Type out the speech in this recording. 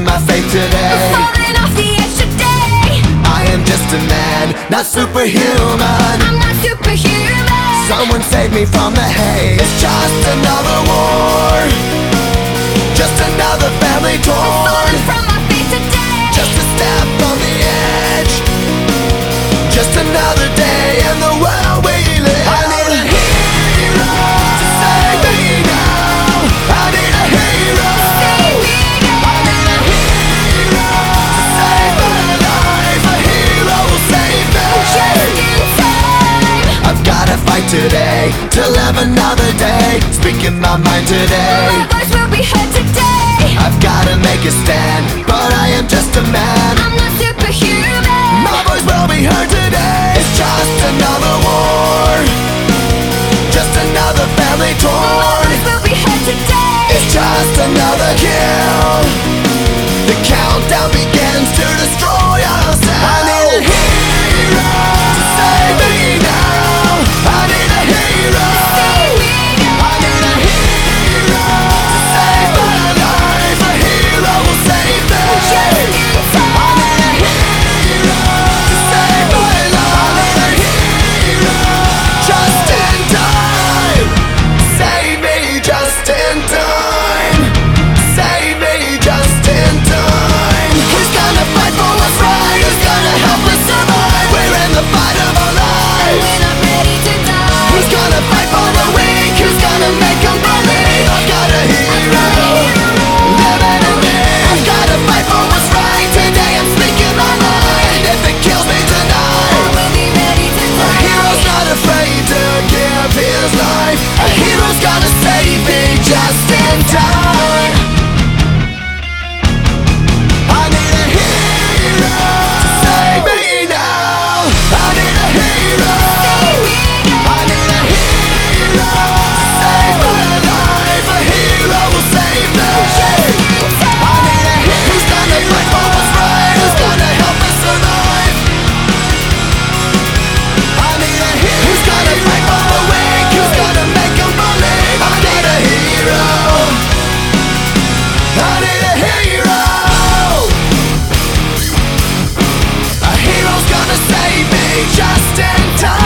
my faith today. Falling off the edge today. I am just a man, not superhuman. I'm not superhuman. Someone save me from the haze. It's just another war, just another family torn. Falling from my faith today. Just a step on the edge, just another day in the world we live. I need a hero to save me now. I need a hero. Save me now. I need a hero to save my life. A hero will save me. Just in time. I've gotta fight today to live another day. Speaking my mind today. My voice will be heard today. I've gotta make a stand, but I am just a man. I'm not superhuman. My voice will be heard today. It's just another war, just another family My torn. voice will be heard today. It's just another kill. The countdown begins to destroy ourselves. I need a hero to save me now. I need a hero. Save me now. I need a hero to save my life. A hero will save me. Just in time. I need a hero to save my life. I need a hero just in time. Save me just in time. Save me just in time. Who's gonna fight for what's right? Who's gonna help us survive? We're in the fight of our lives. When I'm ready to die. Who's gonna fight for the weak? Who's gonna make them believe? I've got a hero living in me. I've gotta fight for what's right. Today I'm speaking my mind. If it kills me tonight, I will be ready to a die. hero's not afraid to give his life. A hero's gonna save me just in time. I need a hero to save me now. I need a hero. Save me now. I need a hero to save my life. A hero will save me. I need a hero who's gonna fight for what's right. Who's gonna help us survive. I need a hero who's gonna fight for the weak. Who's gonna make them believe. I need a hero. I need a hero. A hero's gonna save me just in time.